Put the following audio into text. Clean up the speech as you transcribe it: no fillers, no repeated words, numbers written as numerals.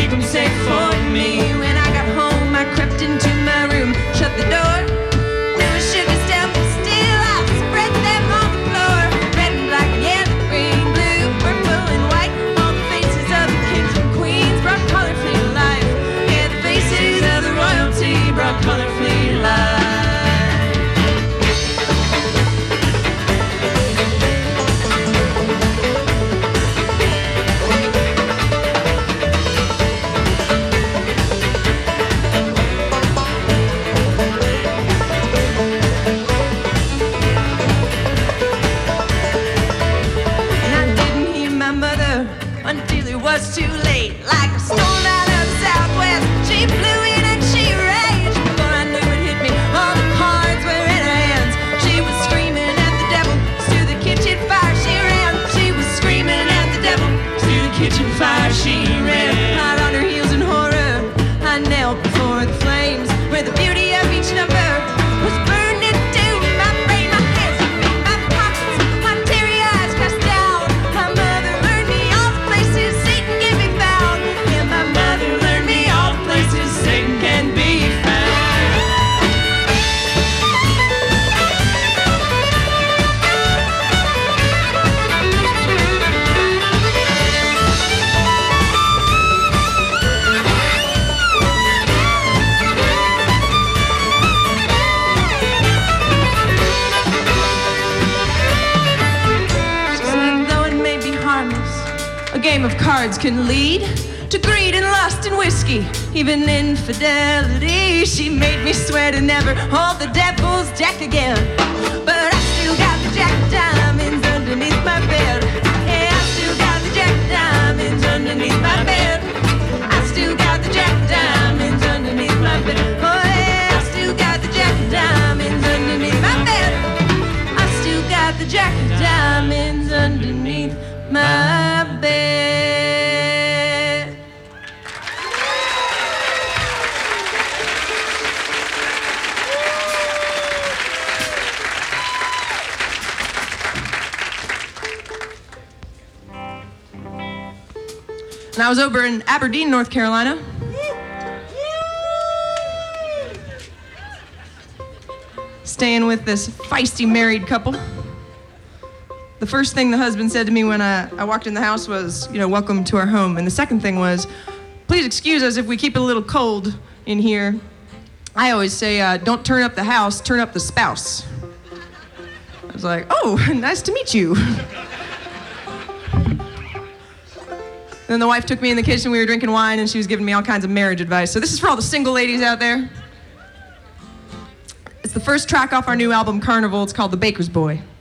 keep them safe for me. When I got home, I crept into my room, shut the door. Knew I shouldn't have stepped, but still I spread them on the floor. Red and black, yellow, green, blue, purple and white. All the faces of the kings and queens brought colorfully to life. Yeah, the faces of the royalty brought colorfully to life. Until it was too late, like a storm out of the southwest, she flew in and she raged. Before I knew it hit me, all the cards were in her hands. She was screaming at the devil, to the kitchen fire she ran. She was screaming at the devil, to the kitchen fire she ran. Hot on her heels in horror, I knelt before the flames, where the beauty of each number was burned into my brain, my hands, my feet, my pockets, my teary eyes cast down. My mother learned me all the places Satan can be found. Yeah, my mother learned me all the places Satan can be found. She said, though it may be harmless, a game of cards can lead to greed and lust and whiskey, even infidelity. She made me swear to never hold the devil's jack again, but I still got the jack diamonds underneath my bed. Yeah, I still got the jack diamonds underneath my bed. I still got the jack diamonds underneath my bed. Oh yeah, I still got the jack diamonds underneath my bed. I still got the jack diamonds underneath my bed. And I was over in Aberdeen, North Carolina. Staying with this feisty married couple. The first thing the husband said to me when I walked in the house was, welcome to our home. And the second thing was, please excuse us if we keep it a little cold in here. I always say, don't turn up the house, turn up the spouse. I was like, oh, nice to meet you. Then the wife took me in the kitchen, we were drinking wine, and she was giving me all kinds of marriage advice. So this is for all the single ladies out there. It's the first track off our new album, Carnival. It's called The Baker's Boy.